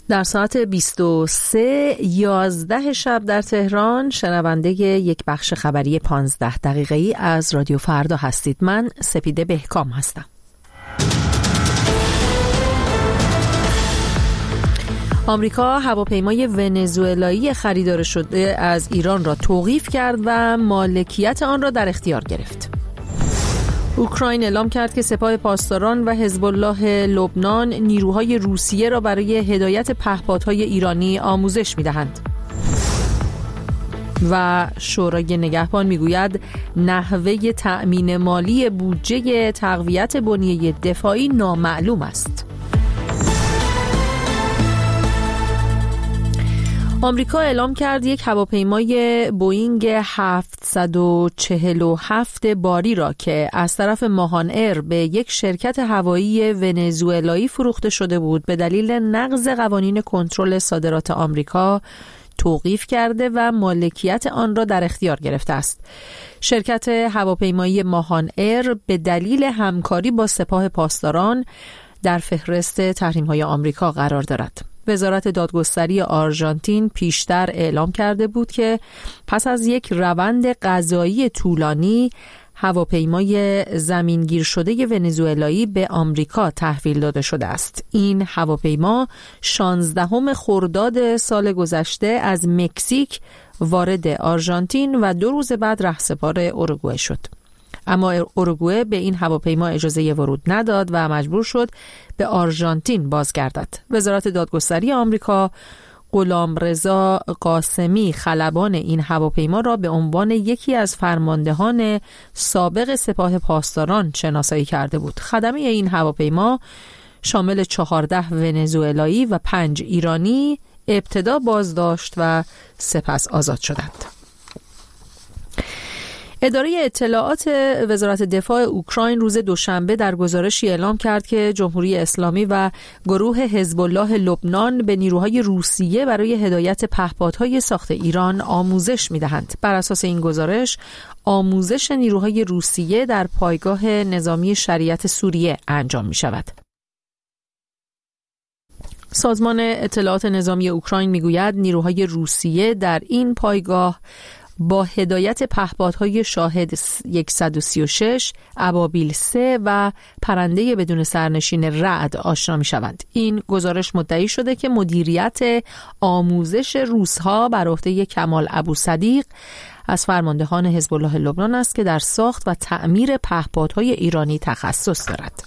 در ساعت 23:11 شب در تهران شنونده یک بخش خبری 15 دقیقه‌ای از رادیو فردا هستید. من سپیده بهکام هستم. آمریکا هواپیمای ونزوئلایی خریدار شده از ایران را توقیف کرد و مالکیت آن را در اختیار گرفت. اوکراین اعلام کرد که سپاه پاسداران و حزب الله لبنان نیروهای روسیه را برای هدایت پهپادهای ایرانی آموزش می‌دهند. و شورای نگهبان میگوید نحوه تأمین مالی بودجه تقویت بنیه دفاعی نامعلوم است. آمریکا اعلام کرد یک هواپیمای بوئینگ 747 باری را که از طرف ماهان ایر به یک شرکت هوایی ونزوئلایی فروخته شده بود به دلیل نقض قوانین کنترل صادرات آمریکا توقیف کرده و مالکیت آن را در اختیار گرفته است. شرکت هواپیمایی ماهان ایر به دلیل همکاری با سپاه پاسداران در فهرست تحریم‌های آمریکا قرار دارد. وزارت دادگستری آرژانتین پیشتر اعلام کرده بود که پس از یک روند قضایی طولانی هواپیمای زمینگیر شده ونزوئلایی به آمریکا تحویل داده شده است. این هواپیما 16 خرداد سال گذشته از مکزیک وارد آرژانتین و 2 روز بعد رهسپار اوروگوئه شد. اما اوروگوئه به این هواپیما اجازه ورود نداد و مجبور شد به آرژانتین بازگردد. وزارت دادگستری آمریکا غلامرضا قاسمی خلبان این هواپیما را به عنوان یکی از فرماندهان سابق سپاه پاسداران شناسایی کرده بود. خدمه این هواپیما شامل 14 ونزوئلایی و 5 ایرانی ابتدا بازداشت و سپس آزاد شدند. اداره اطلاعات وزارت دفاع اوکراین روز دوشنبه در گزارشی اعلام کرد که جمهوری اسلامی و گروه حزب الله لبنان به نیروهای روسیه برای هدایت پهپادهای ساخت ایران آموزش می‌دهند. بر اساس این گزارش، آموزش نیروهای روسیه در پایگاه نظامی شریعت سوریه انجام می‌شود. سازمان اطلاعات نظامی اوکراین می‌گوید نیروهای روسیه در این پایگاه با هدایت پهپادهای شاهد 136، ابابیل 3 و پرنده بدون سرنشین رعد آشنا می شوند. این گزارش مدعی شده که مدیریت آموزش روس‌ها بر عهده کمال ابوصدیق از فرماندهان حزب الله لبنان است که در ساخت و تعمیر پهپادهای ایرانی تخصص دارد.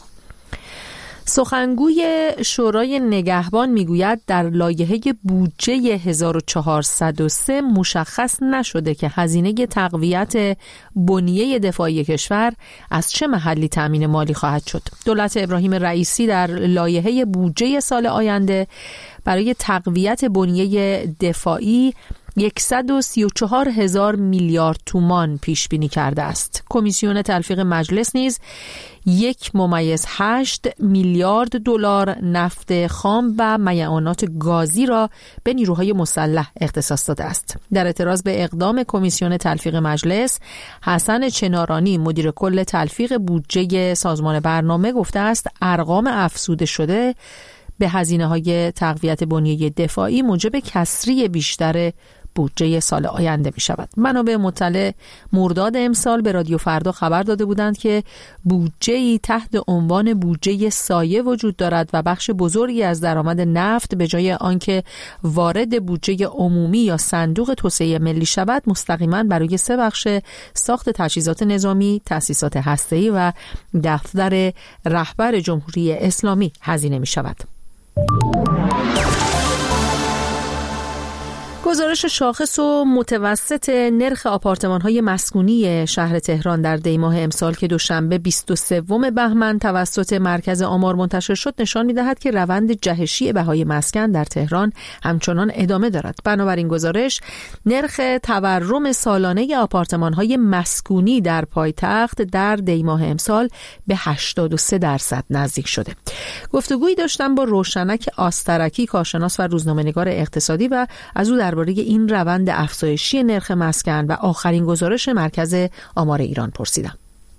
سخنگوی شورای نگهبان میگوید در لایحه بودجه 1403 مشخص نشده که هزینه تقویت بنیه دفاعی کشور از چه محلی تامین مالی خواهد شد. دولت ابراهیم رئیسی در لایحه بودجه سال آینده برای تقویت بنیه دفاعی 134,000 میلیارد تومان پیش بینی کرده است. کمیسیون تلفیق مجلس نیز 1.8 میلیارد دلار نفت خام و معدنیات گازی را به نیروهای مسلح اختصاص داده است. در اعتراض به اقدام کمیسیون تلفیق مجلس، حسن چنارانی مدیر کل تلفیق بودجه سازمان برنامه گفته است ارقام افزوده شده به هزینه‌های تقویت بنیه دفاعی موجب کسری بیشتر بودجه سال آینده می شود. منابع مطلع مرداد امسال به رادیو فردا خبر داده بودند که بودجه‌ای تحت عنوان بودجه سایه وجود دارد و بخش بزرگی از درآمد نفت به جای آنکه وارد بودجه عمومی یا صندوق توسعه ملی شود مستقیما برای 3 بخش ساخت تجهیزات نظامی، تأسیسات هسته‌ای و دفتر رهبر جمهوری اسلامی هزینه می شود. گزارش شاخص و متوسط نرخ آپارتمان‌های مسکونی شهر تهران در دی‌ماه امسال که دوشنبه 23 بهمن توسط مرکز آمار منتشر شد نشان می‌دهد که روند جهشی بهای مسکن در تهران همچنان ادامه دارد. بنابراین گزارش نرخ تورم سالانه آپارتمان‌های مسکونی در پایتخت در دی‌ماه امسال به 83% نزدیک شده. گفتگویی داشتم با روشنک آسترکی، کارشناس و روزنامه‌نگار اقتصادی و از او درباره این روند افزایشی نرخ مسکن و آخرین گزارش مرکز آمار ایران پرسیدم.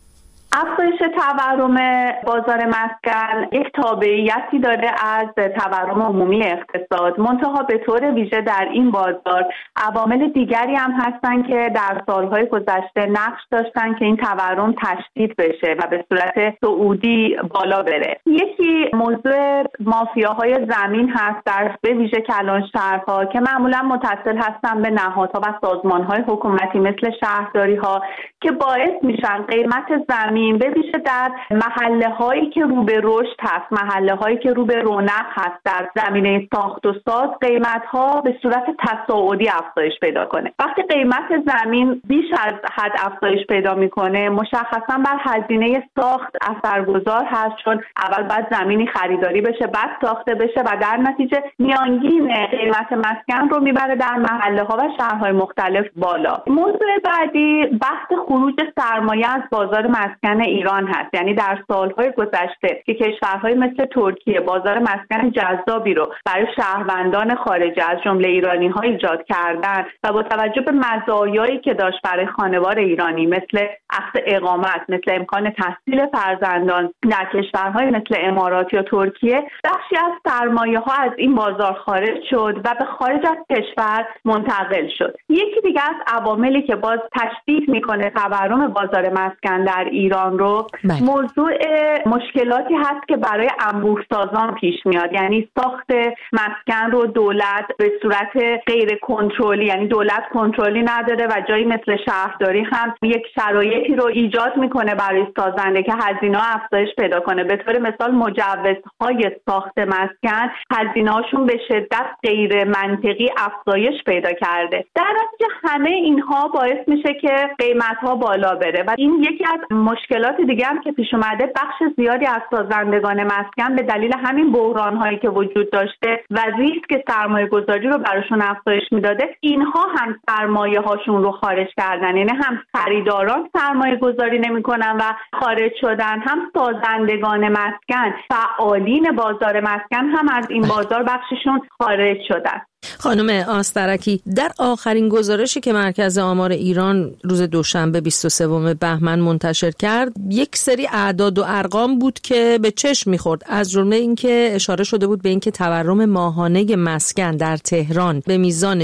افزایش تورم بازار مسکن یک تابعیتی داره از تورم عمومی اقتصاد، منتها به طور ویژه در این بازار عوامل دیگری هم هستن که در سالهای گذشته نقش داشتن که این تورم تشدید بشه و به صورت صعودی بالا بره. یکی موضوع مافیاهای زمین هست در به ویژه کلانشهرها که معمولا متصل هستن به نهادها و سازمانهای حکومتی مثل شهرداری‌ها که باعث میشن قیمت زمین به ویژه در محله هایی که رو به رشد هست، محله هایی که رو به رونق هست در زمینه ساخت و ساز، قیمت ها به صورت تصاعدی افزایش پیدا کنه. وقتی قیمت زمین بیش از حد افزایش پیدا میکنه مشخصا بر هزینه ساخت اثرگذار هست، چون اول باید زمینی خریداری بشه بعد ساخته بشه و در نتیجه میانگین قیمت مسکن رو میبره در محله ها و شهرهای مختلف بالا. موضوع بعدی بحث خروج سرمایه از بازار مسکن ایران هست. یعنی در سالهای گذشته که کشورهای مثل ترکیه بازار مسکن جذابی رو برای شهروندان خارجی از جمله ایرانی‌ها ایجاد کردن و با توجه به مزایایی که داشت برای خانوار ایرانی مثل اخذ اقامت، مثل امکان تحصیل فرزندان در کشورهای مثل امارات یا ترکیه، بخشی از سرمایه‌ها از این بازار خارج شد و به خارج از کشور منتقل شد. یکی دیگه از عواملی که باز تشدید میکنه تورم بازار مسکن در ایران رو موضوع مشکلاتی هست که برای انبوه‌سازان پیش میاد. یعنی ساخت مسکن رو دولت به صورت غیر کنترلی، یعنی دولت کنترلی نداره و جایی مثل شهرداری هم یک شرایطی رو ایجاد میکنه برای سازنده که هزینه‌ها افزایش پیدا کنه. به طور مثال مجوزهای ساخت مسکن هزینه‌هاشون به شدت غیر منطقی افزایش پیدا کرده. در نتیجه همه اینها باعث میشه که قیمت‌ها بالا بره و این یکی از مشکلات دیگه هم که پیش اومده. بخش زیادی از سازندگان مسکن به دلیل همین بحران‌هایی که وجود داشته و ریسک سرمایه‌گذاری رو براشون افزایش میداده، اینها هم سرمایه‌هاشون رو خارج کردن. یعنی هم خریداران سرمایه‌گذاری نمی‌کنن و خارج شدن، هم سازندگان مسکن، فعالین بازار مسکن هم از این بازار بخششون خارج شدن. خانم آسترکی، در آخرین گزارشی که مرکز آمار ایران روز دوشنبه 23 بهمن منتشر کرد، یک سری اعداد و ارقام بود که به چشم می‌خورد. از جمله اینکه اشاره شده بود به اینکه تورم ماهانه مسکن در تهران به میزان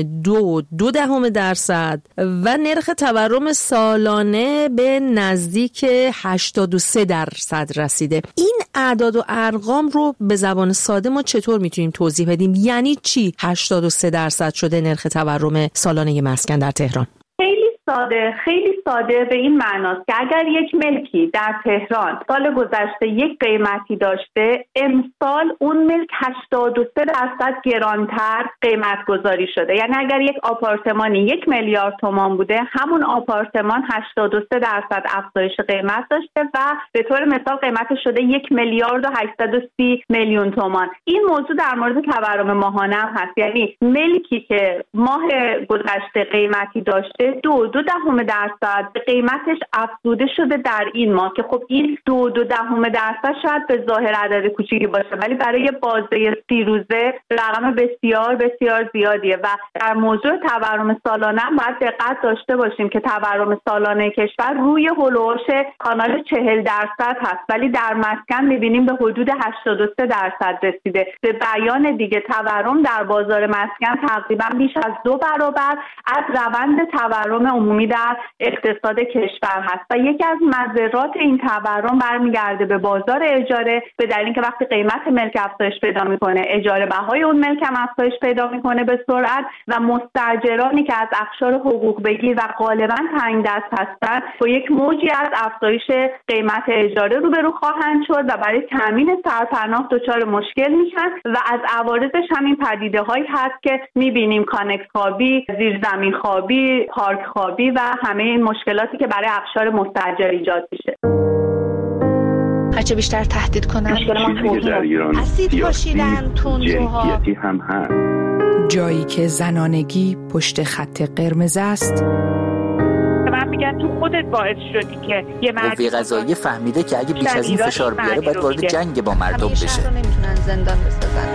2.2% و نرخ تورم سالانه به نزدیک 83% رسیده. این اعداد و ارقام رو به زبان ساده ما چطور میتونیم توضیح بدیم؟ یعنی چی 83% شده نرخ تورم سالانه مسکن در تهران؟ خیلی ساده به این معناست که اگر یک ملکی در تهران سال گذشته یک قیمتی داشته، امسال اون ملک 83% گرانتر قیمت گذاری شده. یعنی اگر یک آپارتمانی 1 میلیارد تومان بوده، همون آپارتمان 83% افزایش قیمت داشته و به طور مثال قیمتش شده 1,830,000,000 تومان. این موضوع در مورد تورم ماهانه هم هست. یعنی ملکی که ماه گذشته قیمتی داشته 2.2% به قیمتش افزوده شده در این ماه که خب این 2.2% شاید به ظاهر عدد کوچیکی باشه، ولی برای بازه 30 روزه رقم بسیار بسیار زیادیه. و در موضوع تورم سالانه باید دقت داشته باشیم که تورم سالانه کشور روی هولوش کانال 40% هست، ولی در مسکن می‌بینیم به حدود 83% رسیده. به بیان دیگه تورم در بازار مسکن تقریبا بیش از 2 برابر از روند تورم عمومی در اقتصاد کشور هست و یکی از مضرات این تورم برمیگرده به بازار اجاره، به دلیل اینکه وقتی قیمت ملک افزایش پیدا میکنه، اجاره بهای اون ملک هم افزایش پیدا میکنه به سرعت و مستاجرانی که از اقشار حقوق بگیر و غالبا تنگ دست هستند با یک موجی از افزایش قیمت اجاره روبرو خواهند شد و برای تامین سرپناه دچار مشکل میشن و از عوارضش همین پدیده هایی هست که میبینیم: کانکس خوابی، زیرزمین خوابی، پارک خوابی و همه این مشکلاتی که برای اقشار مستاجر ایجاد میشه. هرچه بیشتر تهدید کنن اسید پاشیدن، تندروها هم هست. جایی که زنانگی پشت خط قرمز است، من میگم تو خودت باعث شدی که یه قوه قضاییه فهمیده که اگه بیش از این فشار بیاره باید وارد جنگ با مردم بشه. نمیتونن زندان بسازن.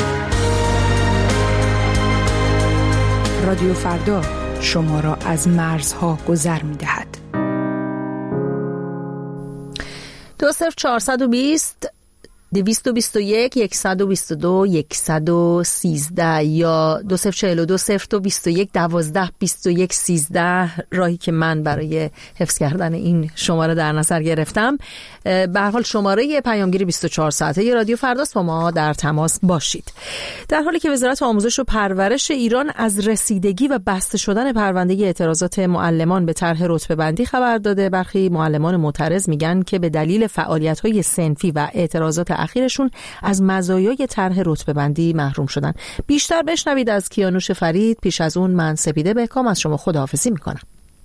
رادیو فردا شما را از مرزها گذر می‌دهد. 20420 221 122 113 یا 2042 021 12 21 13 راهی که من برای حفظ کردن این شماره در نظر گرفتم. به هر حال شماره پیامگیری 24 ساعته رادیو فرداست، با ما در تماس باشید. در حالی که وزارت آموزش و پرورش ایران از رسیدگی و بسته شدن پرونده اعتراضات معلمان به طرح رتبه‌بندی خبر داده، برخی معلمان معترض میگن که به دلیل فعالیت‌های صنفی و اعتراضات اخیرشون از مزایای طرح رتبه‌بندی محروم شدن. بیشتر بشنوید از کیانوش فرید. پیش از اون من سپیده بهکام از شما خداحافظی میکنم.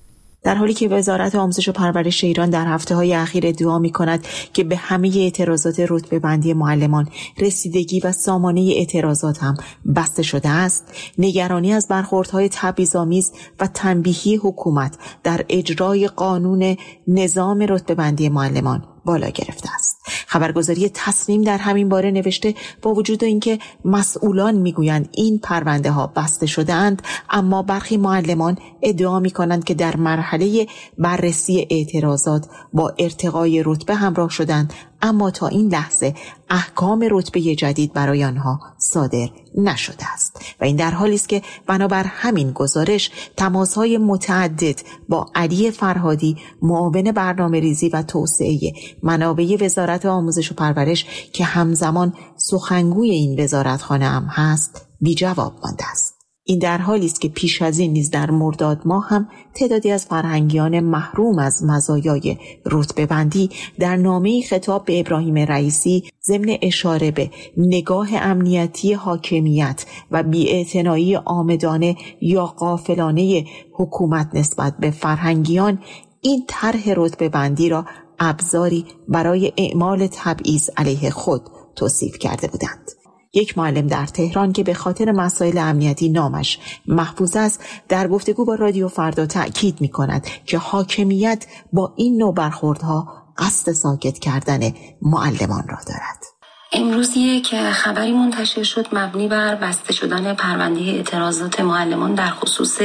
در حالی که وزارت آموزش و پرورش ایران در هفته‌های اخیر ادعا می‌کند که به همه اعتراضات رتبه‌بندی معلمان رسیدگی و سامانه اعتراضات هم بسته شده است، نگرانی از برخوردهای تبعیض‌آمیز و تنبیهی حکومت در اجرای قانون نظام رتبه‌بندی معلمان بالا گرفته است. خبرگزاری تصنیم در همین باره نوشته با وجود اینکه مسئولان میگویند این پرونده ها بسته شده‌اند، اما برخی معلمان ادعا میکنند که در مرحله بررسی اعتراضات با ارتقای رتبه همراه شدند، اما تا این لحظه احکام رتبه جدید برای آنها صادر نشده است و این در حالی است که بنابر همین گزارش تماس‌های متعدد با علی فرهادی، معاون برنامه‌ریزی و توسعه منابع وزارت آموزش و پرورش که همزمان سخنگوی این وزارتخانه هم هست بی جواب مانده است. این در حالی است که پیش از این نیز در مرداد ماه هم تعدادی از فرهنگیان محروم از مزایای رتبه‌بندی در نامه‌ای خطاب به ابراهیم رئیسی ضمن اشاره به نگاه امنیتی حاکمیت و بی‌اعتنایی عامدانه یا غافلانه حکومت نسبت به فرهنگیان این طرح رتبه‌بندی را ابزاری برای اعمال تبعیض علیه خود توصیف کرده بودند. یک معلم در تهران که به خاطر مسائل امنیتی نامش محفوظ است، در گفتگو با رادیو فردا تأکید می‌کند که حاکمیت با این نوع برخوردها قصد ساکت کردن معلمان را دارد. امروزیه که خبری منتشر شد مبنی بر بسته شدن پرونده اعتراضات معلمان در خصوص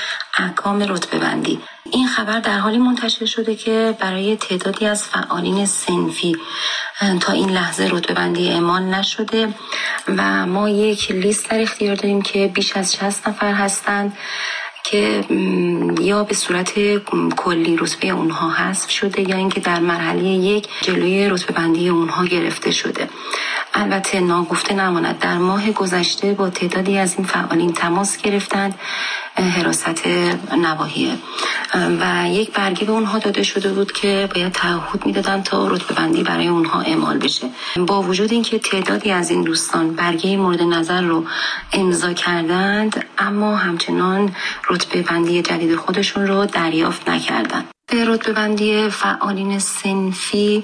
احکام رتبه‌بندی. این خبر در حالی منتشر شده که برای تعدادی از فعالین صنفی تا این لحظه رتبه‌بندی اعمال نشده و ما یک لیست در اختیار داریم که بیش از 60 نفر هستند که یا به صورت کلی رتبه اونها حذف شده یا اینکه در مرحله یک جلوی رتبه‌بندی اونها گرفته شده. البته ناگفته نماند در ماه گذشته با تعدادی از این فعالین تماس گرفتند حراست نواحی و یک برگه به اونها داده شده بود که باید تعهد میدادن تا رتبه‌بندی برای اونها اعمال بشه. با وجود اینکه تعدادی از این دوستان برگه مورد نظر رو امضا کردند، اما همچنان رتبه‌بندی جدید خودشون رو دریافت نکردند. رتبه‌بندی فعالین صنفی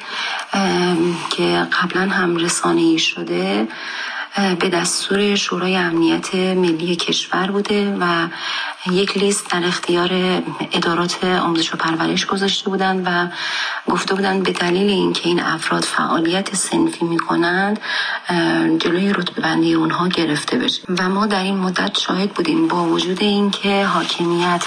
که قبلا هم رسانه‌ای شده به دستور شورای امنیت ملی کشور بوده و یک لیست در اختیار ادارات آموزش و پرورش گذاشته بودند و گفته بودند به دلیل اینکه این افراد فعالیت صنفی میکنند جلوی رتبه‌بندی اونها گرفته بشه و ما در این مدت شاهد بودیم با وجود اینکه حاکمیت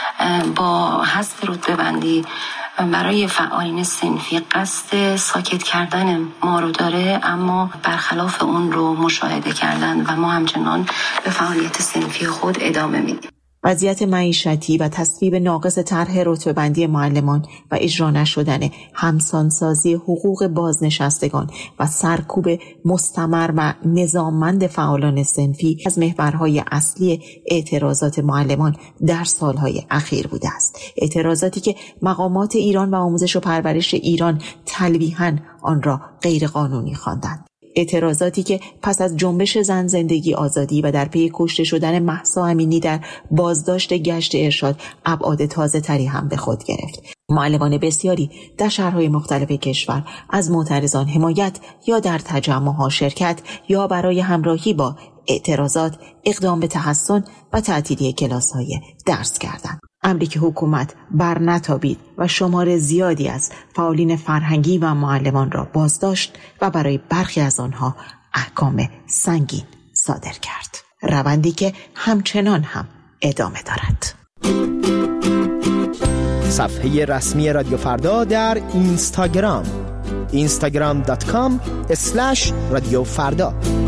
با حذف رتبه‌بندی برای فعالین صنفی قصد ساکت کردن ما رو داره، اما برخلاف اون رو مشاهده کردن و ما همچنان به فعالیت صنفی خود ادامه میدیم. وضعیت معیشتی و تصویب ناقص طرح رتبه‌بندی معلمان و اجرا نشدن همسانسازی حقوق بازنشستگان و سرکوب مستمر و نظاممند فعالان صنفی از محورهای اصلی اعتراضات معلمان در سالهای اخیر بوده است. اعتراضاتی که مقامات ایران و آموزش و پرورش ایران تلویحاً آن را غیر قانونی خواندند. اعتراضاتی که پس از جنبش زن زندگی آزادی و در پی کشته شدن مهسا امینی در بازداشت گشت ارشاد ابعاد تازه تری هم به خود گرفت. معلمان بسیاری در شهرهای مختلف کشور از معترضان حمایت یا در تجمع‌ها شرکت یا برای همراهی با اعتراضات اقدام به تحسن و تعطیلی کلاس‌های درس کردند. امری که حکومت بر نتابید و شمار زیادی از فعالین فرهنگی و معلمان را بازداشت و برای برخی از آنها احکام سنگین صادر کرد. روندی که همچنان هم ادامه دارد. صفحه رسمی رادیو فردا در اینستاگرام instagram.com/رادیو فردا.